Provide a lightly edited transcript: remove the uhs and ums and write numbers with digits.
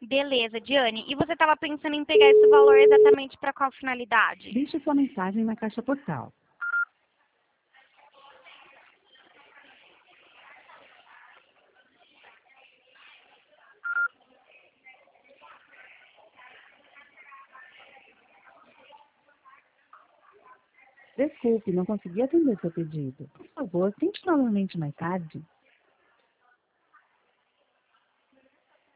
Beleza, Diane. E você estava pensando em pegar esse valor exatamente para qual finalidade? Deixe sua mensagem na caixa postal. Desculpe, não consegui atender seu pedido. Por favor, tente novamente mais tarde.